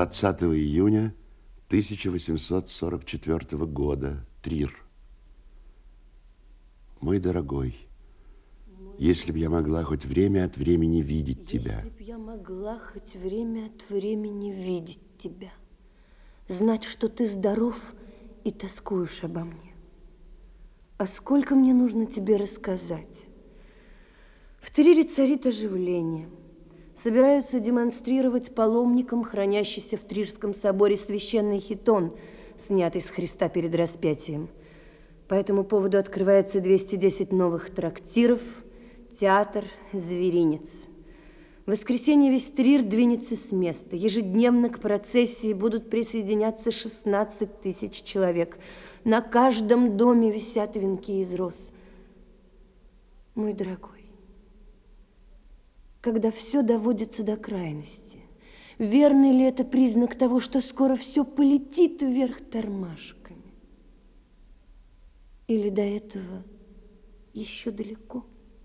20 июня 1844 года. Трир. Мой дорогой, если б я могла хоть время от времени видеть тебя. Если б я могла хоть время от времени видеть тебя, знать, что ты здоров и тоскуешь обо мне. А сколько мне нужно тебе рассказать? В Трире царит оживление. Собираются демонстрировать паломникам хранящийся в Трирском соборе священный хитон, снятый с Христа перед распятием. По этому поводу открывается 210 новых трактиров, театр, зверинец. В воскресенье весь Трир двинется с места. Ежедневно к процессии будут присоединяться 16 тысяч человек. На каждом доме висят венки из роз. Мой дорогой, когда все доводится до крайности, верный ли это признак того, что скоро все полетит вверх тормашками? Или до этого еще далеко?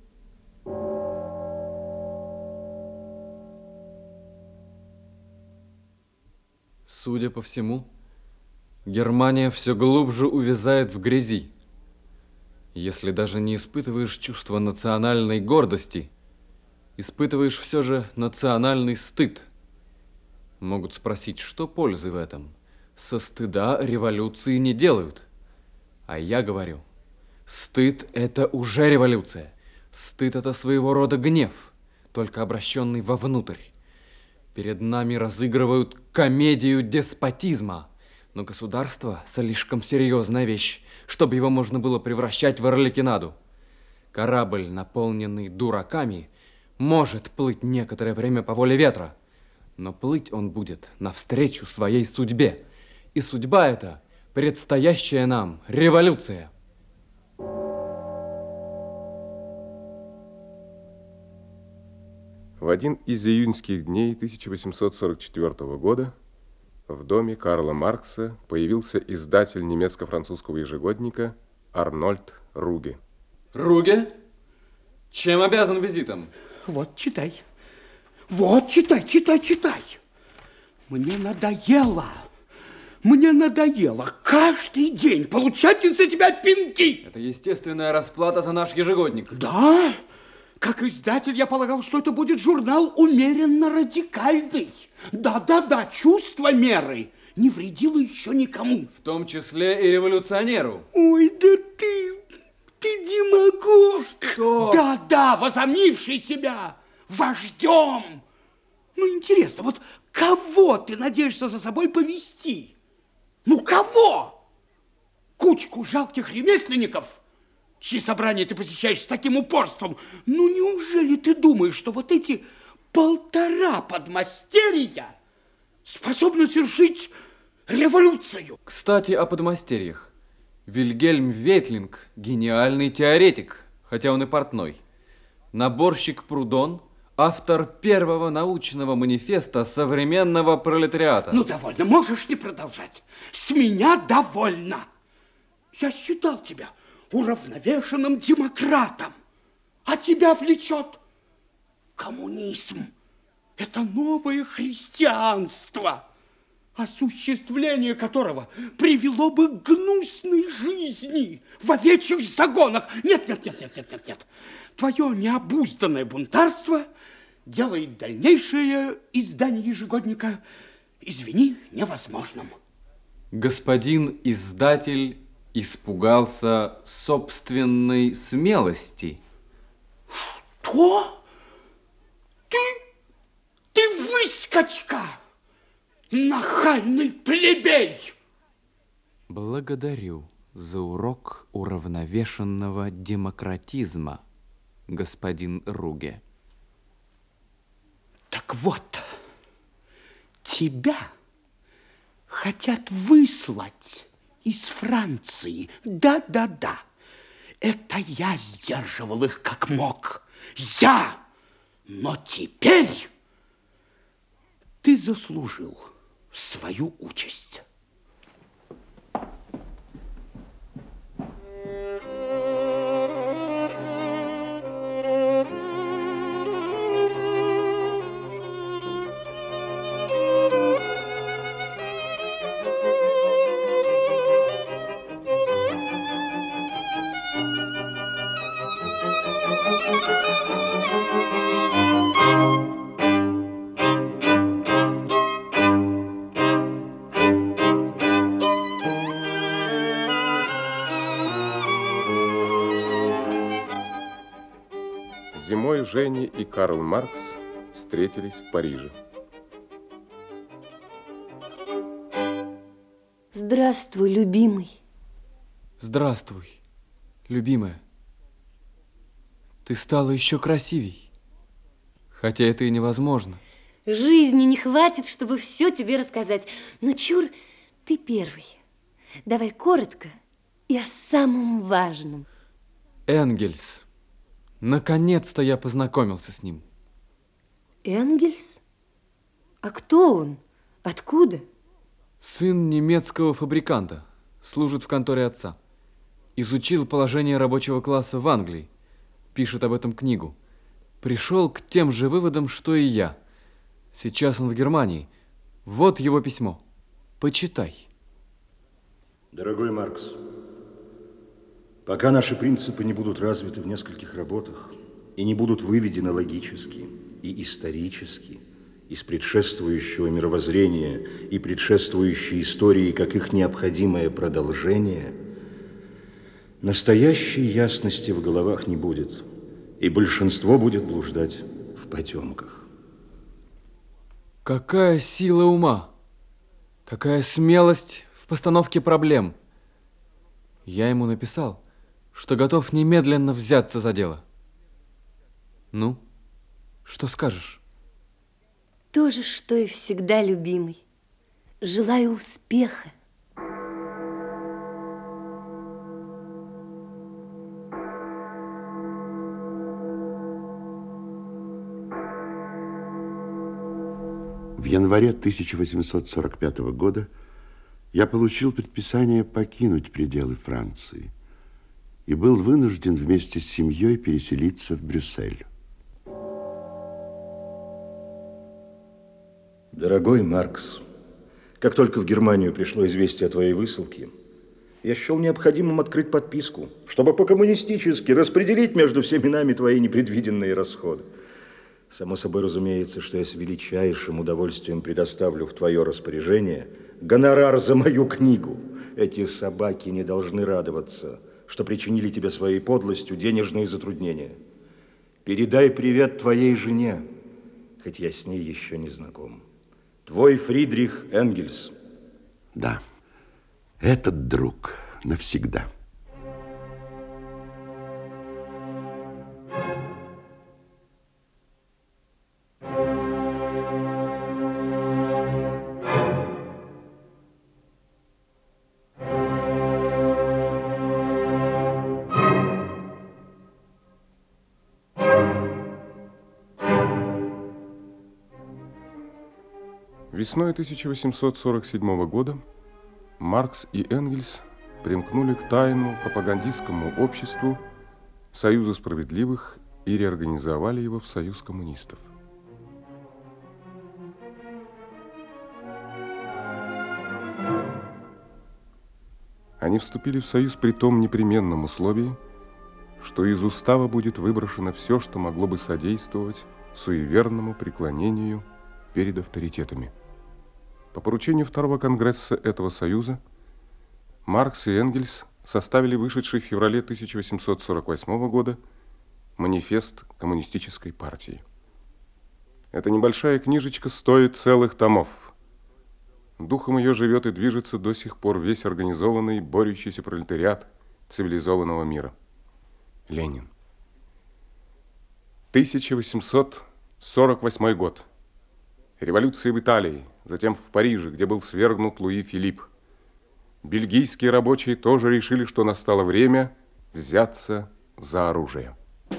Судя по всему, Германия все глубже увязает в грязи. Если даже не испытываешь чувства национальной гордости, испытываешь все же национальный стыд. Могут спросить, что пользы в этом? Со стыда революции не делают. А я говорю, стыд – это уже революция. Стыд – это своего рода гнев, только обращенный вовнутрь. Перед нами разыгрывают комедию деспотизма. Но государство – слишком серьезная вещь, чтобы его можно было превращать в арлекинаду. Корабль, наполненный дураками, может плыть некоторое время по воле ветра, но плыть он будет навстречу своей судьбе. И судьба эта – предстоящая нам революция. В один из июньских дней 1844 года в доме Карла Маркса появился издатель немецко-французского ежегодника Арнольд Руге. Руге? Чем обязан визитом? Вот, читай. Вот, читай. Мне надоело каждый день получать из-за тебя пинки. Это естественная расплата за наш ежегодник. Да, как издатель я полагал, что это будет журнал умеренно радикальный. Да, чувство меры не вредило еще никому. В том числе и революционеру. Ой, да ты демагог. Что? Да, возомнивший себя вождем. Ну, интересно, вот кого ты надеешься за собой повести? Ну, кого? Кучку жалких ремесленников, чьи собрания ты посещаешь с таким упорством? Ну, неужели ты думаешь, что вот эти 1,5 подмастерья способны совершить революцию? Кстати, о подмастерьях. Вильгельм Ветлинг – гениальный теоретик, хотя он и портной. Наборщик Прудон – автор первого научного манифеста современного пролетариата. Ну, довольно, можешь не продолжать. С меня довольно. Я считал тебя уравновешенным демократом, а тебя влечет коммунизм. Это новое христианство, осуществление которого привело бы к гнусной жизни в овечьих загонах. Нет. Твое необузданное бунтарство делает дальнейшее издание ежегодника, извини, невозможным. Господин издатель испугался собственной смелости. Что? Ты выскочка! Нахальный плебей! Благодарю за урок уравновешенного демократизма, господин Руге. Так вот, тебя хотят выслать из Франции. Да. Это я сдерживал их как мог. Я! Но теперь ты заслужил свою участь. Зимой Женя и Карл Маркс встретились в Париже. Здравствуй, любимый. Здравствуй, любимая. Ты стала еще красивей, хотя это и невозможно. Жизни не хватит, чтобы все тебе рассказать. Но, чур, ты первый. Давай коротко и о самом важном. Энгельс. Наконец-то я познакомился с ним. Энгельс? А кто он? Откуда? Сын немецкого фабриканта. Служит в конторе отца. Изучил положение рабочего класса в Англии. Пишет об этом книгу. Пришел к тем же выводам, что и я. Сейчас он в Германии. Вот его письмо. Почитай. Дорогой Маркс, пока наши принципы не будут развиты в нескольких работах и не будут выведены логически и исторически из предшествующего мировоззрения и предшествующей истории как их необходимое продолжение, настоящей ясности в головах не будет, и большинство будет блуждать в потемках. Какая сила ума! Какая смелость в постановке проблем! Я ему написал, что готов немедленно взяться за дело. Ну, что скажешь? То же, что и всегда, любимый. Желаю успеха. В январе 1845 года я получил предписание покинуть пределы Франции и был вынужден вместе с семьей переселиться в Брюссель. Дорогой Маркс, как только в Германию пришло известие о твоей высылке, я счел необходимым открыть подписку, чтобы по-коммунистически распределить между всеми нами твои непредвиденные расходы. Само собой разумеется, что я с величайшим удовольствием предоставлю в твое распоряжение гонорар за мою книгу. Эти собаки не должны радоваться, что причинили тебе своей подлостью денежные затруднения. Передай привет твоей жене, хоть я с ней еще не знаком. Твой Фридрих Энгельс. Да, этот друг навсегда. Весной 1847 года Маркс и Энгельс примкнули к тайному пропагандистскому обществу Союза справедливых и реорганизовали его в Союз коммунистов. Они вступили в союз при том непременном условии, что из устава будет выброшено все, что могло бы содействовать суеверному преклонению перед авторитетами. По поручению Второго конгресса этого союза Маркс и Энгельс составили вышедший в феврале 1848 года манифест коммунистической партии. Эта небольшая книжечка стоит целых томов. Духом ее живет и движется до сих пор весь организованный, борющийся пролетариат цивилизованного мира. Ленин. 1848 год. Революция в Италии, затем в Париже, где был свергнут Луи Филипп. Бельгийские рабочие тоже решили, что настало время взяться за оружие.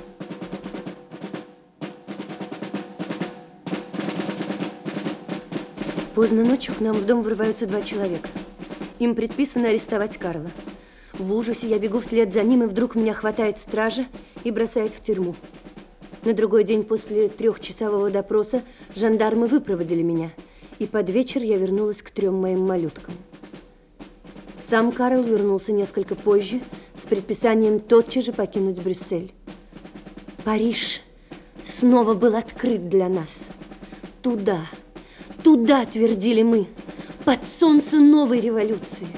Поздно ночью к нам в дом врываются 2 человека. Им предписано арестовать Карла. В ужасе я бегу вслед за ним, и вдруг меня хватает стража и бросает в тюрьму. На другой день после 3-часового допроса жандармы выпроводили меня, и под вечер я вернулась к 3 моим малюткам. Сам Карл вернулся несколько позже с предписанием тотчас же покинуть Брюссель. Париж снова был открыт для нас. Туда, твердили мы, под солнце новой революции.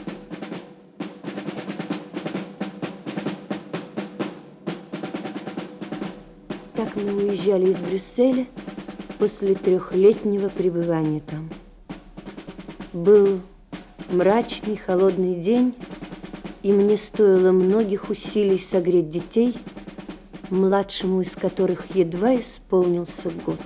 Так как мы уезжали из Брюсселя после 3-летнего пребывания там. Был мрачный, холодный день, и мне стоило многих усилий согреть детей, младшему из которых едва исполнился год.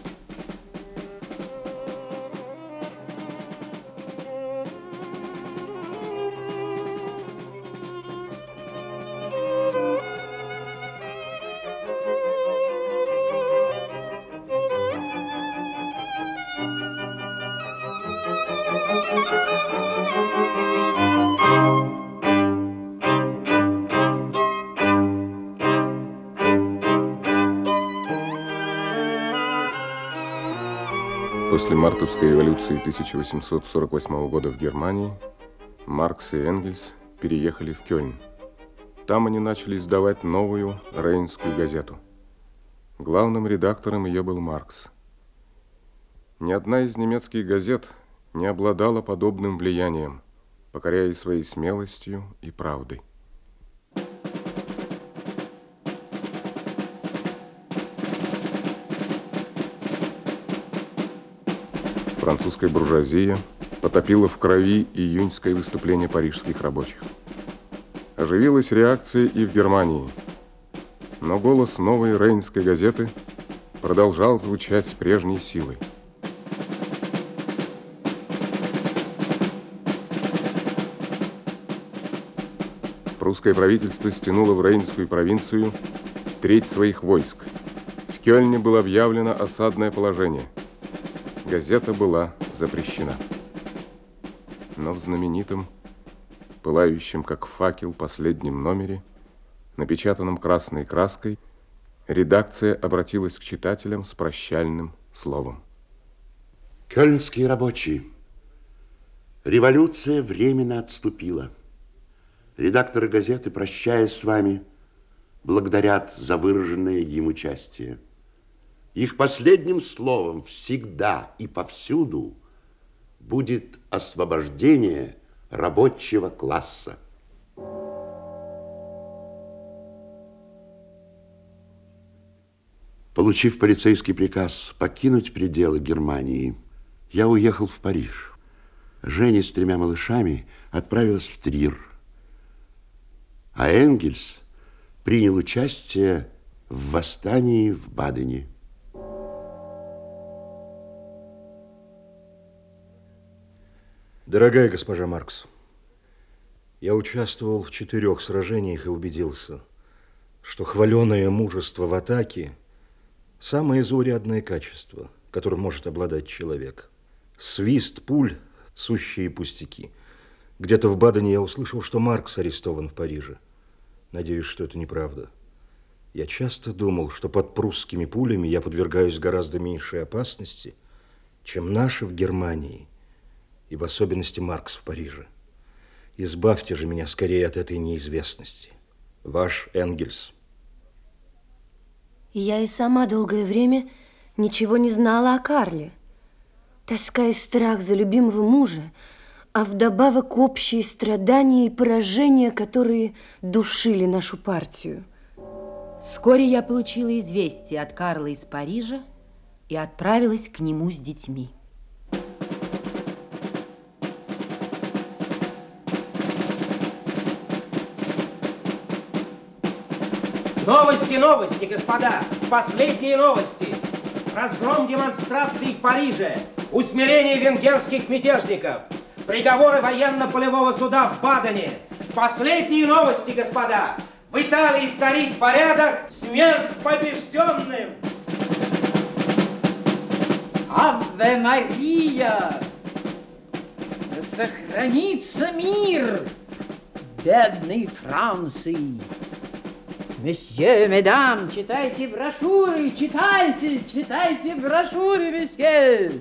После мартовской революции 1848 года в Германии Маркс и Энгельс переехали в Кёльн. Там они начали издавать новую Рейнскую газету. Главным редактором ее был Маркс. Ни одна из немецких газет не обладала подобным влиянием, покоряя своей смелостью и правдой. Французская буржуазия потопила в крови июньское выступление парижских рабочих. Оживилась реакция и в Германии, но голос новой Рейнской газеты продолжал звучать с прежней силой. Прусское правительство стянуло в Рейнскую провинцию треть своих войск. В Кёльне было объявлено осадное положение. Газета была запрещена. Но в знаменитом, пылающем как факел последнем номере, напечатанном красной краской, редакция обратилась к читателям с прощальным словом. Кёльнские рабочие, революция временно отступила. Редакторы газеты, прощаясь с вами, благодарят за выраженное им участие. Их последним словом всегда и повсюду будет освобождение рабочего класса. Получив полицейский приказ покинуть пределы Германии, я уехал в Париж. Женя с 3 малышами отправилась в Трир, а Энгельс принял участие в восстании в Бадене. Дорогая госпожа Маркс, я участвовал в 4 сражениях и убедился, что хваленое мужество в атаке – самое заурядное качество, которым может обладать человек. Свист пуль – сущие пустяки. Где-то в Бадене я услышал, что Маркс арестован в Париже. Надеюсь, что это неправда. Я часто думал, что под прусскими пулями я подвергаюсь гораздо меньшей опасности, чем наши в Германии, и в особенности Маркс в Париже. Избавьте же меня скорее от этой неизвестности. Ваш Энгельс. Я и сама долгое время ничего не знала о Карле. Тоска и страх за любимого мужа, а вдобавок общие страдания и поражения, которые душили нашу партию. Вскоре я получила известие от Карла из Парижа и отправилась к нему с детьми. Новости, новости, господа! Последние новости! Разгром демонстраций в Париже! Усмирение венгерских мятежников! Приговоры военно-полевого суда в Бадене! Последние новости, господа! В Италии царит порядок, смерть побежденным! Аве Мария! Да сохранится мир бедной Франции! Месье, медам, читайте брошюры, читайте брошюры, месье!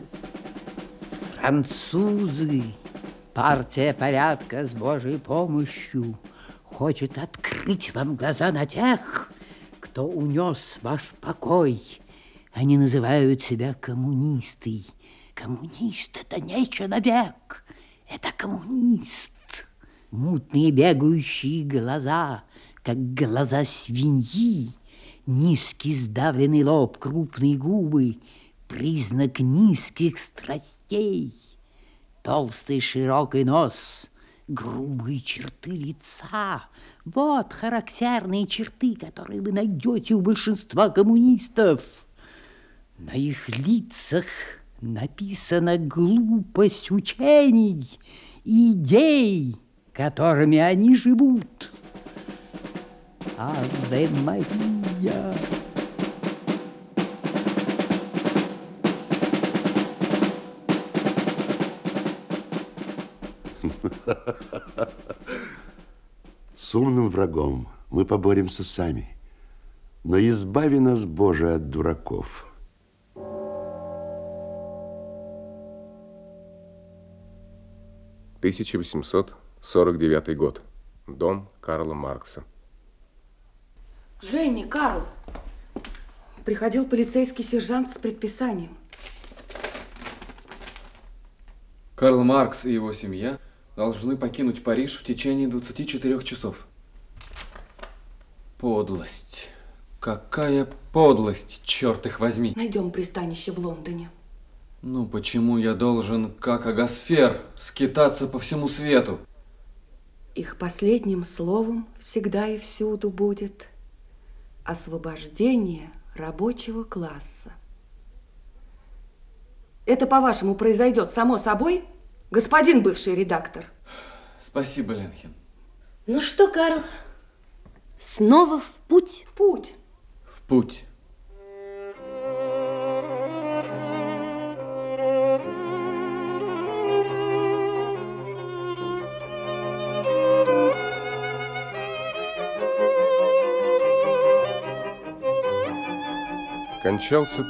Французы, партия порядка с Божьей помощью хочет открыть вам глаза на тех, кто унес ваш покой. Они называют себя коммунисты. Коммунист – это не человек, это коммунист. Мутные бегающие глаза, как глаза свиньи, Низкий сдавленный лоб, крупные губы — признак низких страстей. Толстый широкий нос, грубые черты лица — вот характерные черты, которые вы найдете у большинства коммунистов. На их лицах написана глупость учений и идей, которыми они живут. Аве Мария! С умным врагом мы поборемся сами, но избави нас, Боже, от дураков. «1849 год. Дом Карла Маркса». Женя, Карл, приходил полицейский сержант с предписанием. Карл Маркс и его семья должны покинуть Париж в течение 24 часов. Подлость. Какая подлость, черт их возьми. Найдем пристанище в Лондоне. Ну почему я должен, как агосфер, скитаться по всему свету? Их последним словом всегда и всюду будет освобождение рабочего класса. Это, по-вашему, произойдет само собой, господин бывший редактор? Спасибо, Ленхен. Ну что, Карл, снова в путь? В путь. В путь. Кончался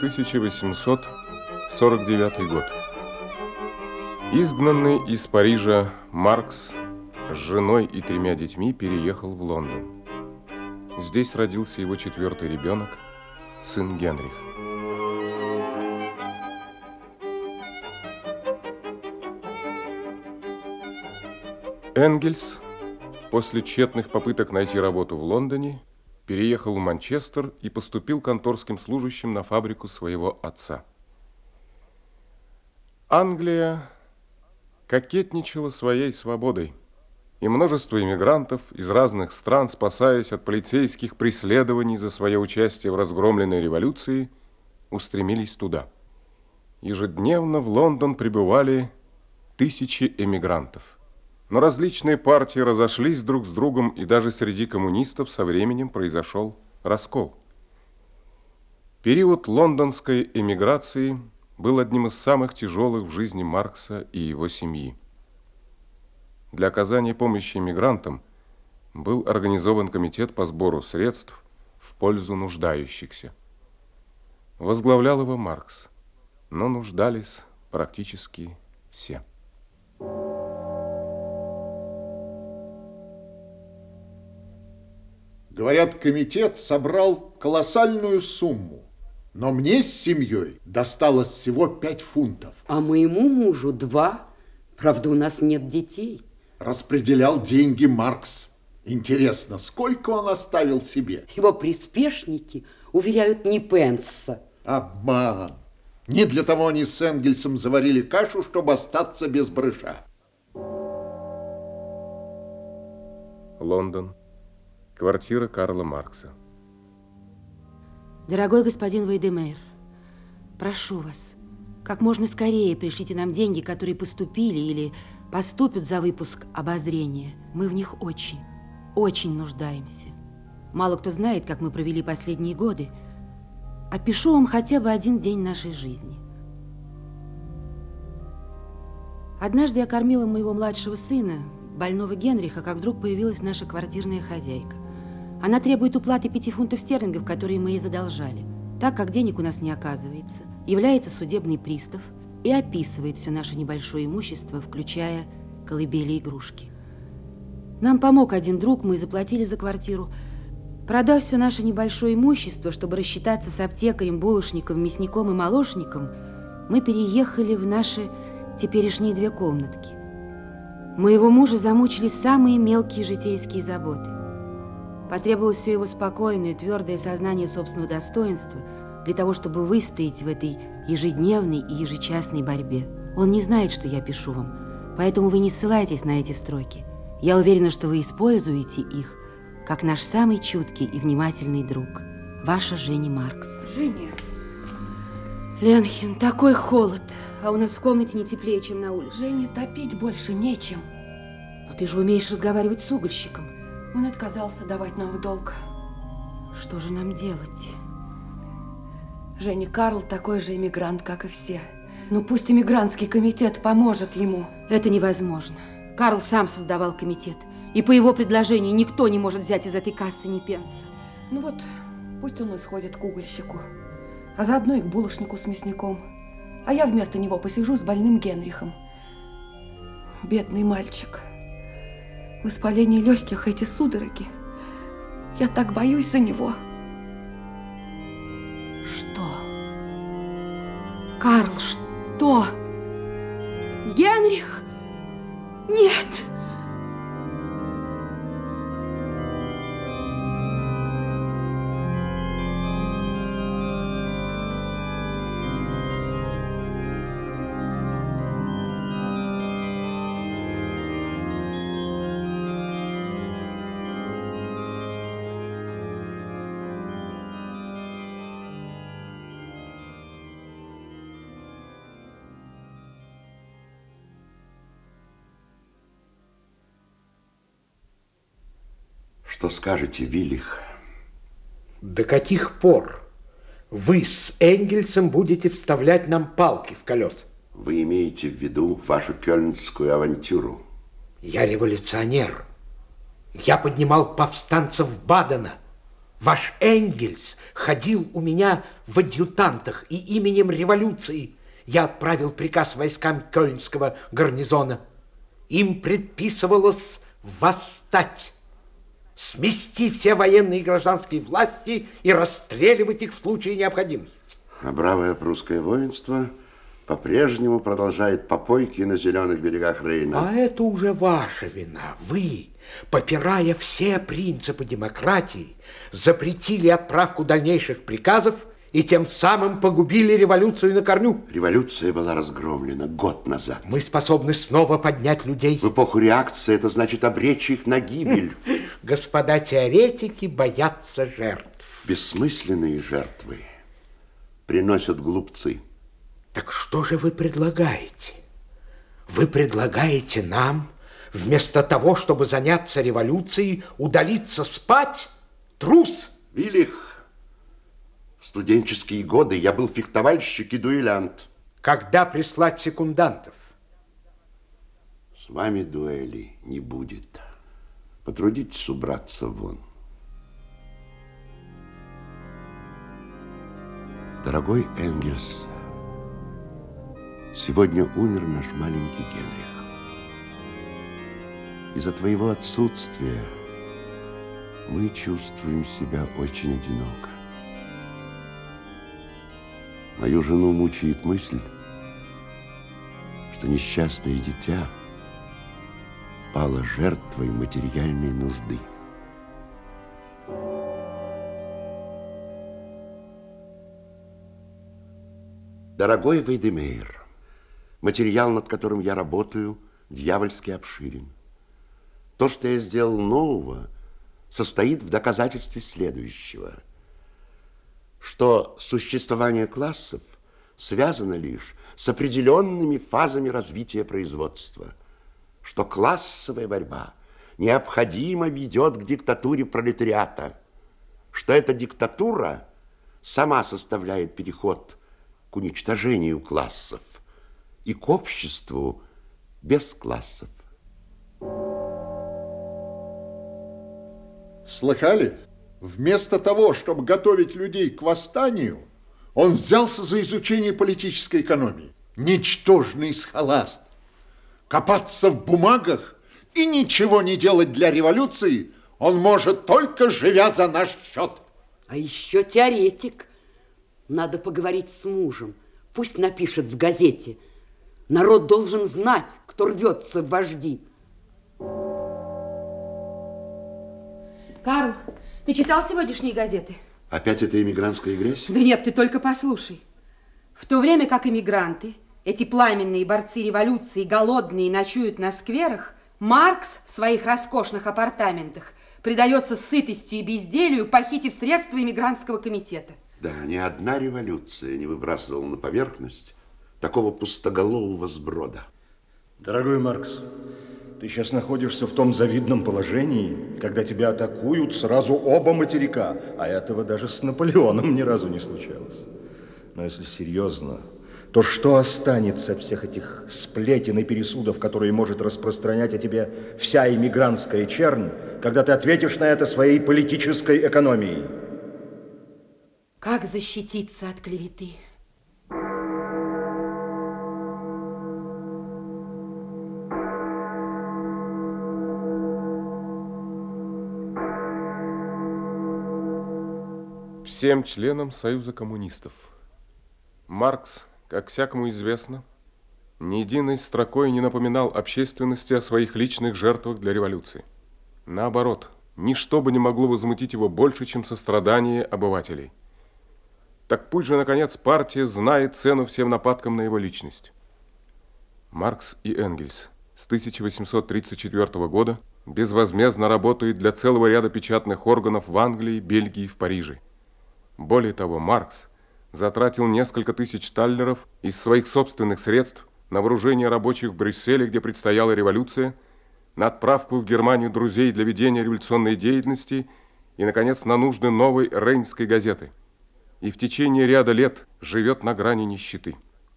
1849 год. Изгнанный из Парижа Маркс с женой и 3 детьми переехал в Лондон. Здесь родился его 4-й ребенок, сын Генрих. Энгельс после тщетных попыток найти работу в Лондоне переехал в Манчестер и поступил конторским служащим на фабрику своего отца. Англия кокетничала своей свободой, и множество иммигрантов из разных стран, спасаясь от полицейских преследований за свое участие в разгромленной революции, устремились туда. Ежедневно в Лондон прибывали тысячи эмигрантов. Но различные партии разошлись друг с другом, и даже среди коммунистов со временем произошел раскол. Период лондонской эмиграции был одним из самых тяжелых в жизни Маркса и его семьи. Для оказания помощи эмигрантам был организован комитет по сбору средств в пользу нуждающихся. Возглавлял его Маркс, но нуждались практически все. Говорят, комитет собрал колоссальную сумму, но мне с семьей досталось всего 5 фунтов. А моему мужу 2. Правда, у нас нет детей. Распределял деньги Маркс. Интересно, сколько он оставил себе? Его приспешники уверяют, ни пенса. Обман. Не для того они с Энгельсом заварили кашу, чтобы остаться без барыша. Лондон. Квартира Карла Маркса. Дорогой господин Вейдемейр, прошу вас, как можно скорее пришлите нам деньги, которые поступили или поступят за выпуск «Обозрения». Мы в них очень, очень нуждаемся. Мало кто знает, как мы провели последние годы. Опишу вам хотя бы один день нашей жизни. Однажды я кормила моего младшего сына, больного Генриха, как вдруг появилась наша квартирная хозяйка. Она требует уплаты 5 фунтов стерлингов, которые мы ей задолжали. Так как денег у нас не оказывается, является судебный пристав и описывает все наше небольшое имущество, включая колыбели и игрушки. Нам помог один друг, мы заплатили за квартиру. Продав все наше небольшое имущество, чтобы рассчитаться с аптекарем, булочником, мясником и молочником, мы переехали в наши теперешние 2 комнатки. Моего мужа замучили самые мелкие житейские заботы. Потребовалось все его спокойное, твердое сознание собственного достоинства для того, чтобы выстоять в этой ежедневной и ежечасной борьбе. Он не знает, что я пишу вам, поэтому вы не ссылайтесь на эти строки. Я уверена, что вы используете их как наш самый чуткий и внимательный друг. Ваша Женя Маркс. Женя. Ленхен, такой холод, а у нас в комнате не теплее, чем на улице. Жене топить больше нечем. Но ты же умеешь разговаривать с угольщиком. Он отказался давать нам в долг. Что же нам делать? Женя, Карл такой же иммигрант, как и все. Ну пусть иммигрантский комитет поможет ему. Это невозможно. Карл сам создавал комитет. И по его предложению никто не может взять из этой кассы ни пенса. Ну вот, пусть он и сходит к угольщику. А заодно и к булочнику с мясником. А я вместо него посижу с больным Генрихом. Бедный мальчик. Воспаление легких, эти судороги. Я так боюсь за него. Что? Карл, что? Генрих? Нет! Что скажете, Виллих? До каких пор вы с Энгельсом будете вставлять нам палки в колеса? Вы имеете в виду вашу кёльнскую авантюру? Я революционер. Я поднимал повстанцев Бадена. Ваш Энгельс ходил у меня в адъютантах, и именем революции я отправил приказ войскам кёльнского гарнизона. Им предписывалось восстать, смести все военные и гражданские власти и расстреливать их в случае необходимости. А бравое прусское воинство по-прежнему продолжает попойки на зеленых берегах Рейна. А это уже ваша вина. Вы, попирая все принципы демократии, запретили отправку дальнейших приказов и тем самым погубили революцию на корню. Революция была разгромлена год назад. Мы способны снова поднять людей. В эпоху реакции это значит обречь их на гибель. Господа теоретики боятся жертв. Бессмысленные жертвы приносят глупцы. Так что же вы предлагаете? Вы предлагаете нам, вместо того, чтобы заняться революцией, удалиться спать? Трус! Виллих, в студенческие годы я был фехтовальщик и дуэлянт. Когда прислать секундантов? С вами дуэли не будет. Потрудитесь убраться вон. Дорогой Энгельс, сегодня умер наш маленький Генрих. Из-за твоего отсутствия мы чувствуем себя очень одиноко. Мою жену мучает мысль, что несчастное дитя пало жертвой материальной нужды. Дорогой Вейдемейр, материал, над которым я работаю, дьявольски обширен. То, что я сделал нового, состоит в доказательстве следующего, что существование классов связано лишь с определенными фазами развития производства, что классовая борьба необходимо ведет к диктатуре пролетариата, что эта диктатура сама составляет переход к уничтожению классов и к обществу без классов. Слыхали? Вместо того, чтобы готовить людей к восстанию, он взялся за изучение политической экономии. Ничтожный схоласт. Копаться в бумагах и ничего не делать для революции он может, только живя за наш счет. А еще теоретик. Надо поговорить с мужем. Пусть напишет в газете. Народ должен знать, кто рвется в вожди. Карл, Ты читал сегодняшние газеты? Опять эта эмигрантская грязь? Да нет, ты только послушай. В то время как эмигранты, эти пламенные борцы революции, голодные, ночуют на скверах, Маркс в своих роскошных апартаментах предается сытости и безделью, похитив средства эмигрантского комитета. Да, ни одна революция не выбрасывала на поверхность такого пустоголового сброда. Дорогой Маркс, ты сейчас находишься в том завидном положении, когда тебя атакуют сразу оба материка, а этого даже с Наполеоном ни разу не случалось. Но если серьезно, то что останется от всех этих сплетен и пересудов, которые может распространять о тебе вся эмигрантская чернь, когда ты ответишь на это своей политической экономией? Как защититься от клеветы? Всем членам Союза коммунистов. Маркс, как всякому известно, ни единой строкой не напоминал общественности о своих личных жертвах для революции. Наоборот, ничто бы не могло возмутить его больше, чем сострадание обывателей. Так пусть же, наконец, партия знает цену всем нападкам на его личность. Маркс и Энгельс с 1834 года безвозмездно работают для целого ряда печатных органов в Англии, Бельгии и в Париже. Более того, Маркс затратил несколько тысяч таллеров из своих собственных средств на вооружение рабочих в Брюсселе, где предстояла революция, на отправку в Германию друзей для ведения революционной деятельности и, наконец, на нужды новой Рейнской газеты. И в течение ряда лет живет на грани нищеты.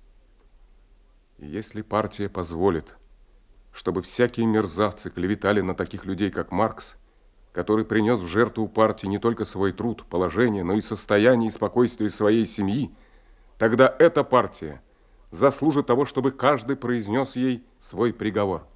И если партия позволит, чтобы всякие мерзавцы клеветали на таких людей, как Маркс, который принес в жертву партии не только свой труд, положение, но и состояние и спокойствие своей семьи, тогда эта партия заслужит того, чтобы каждый произнес ей свой приговор.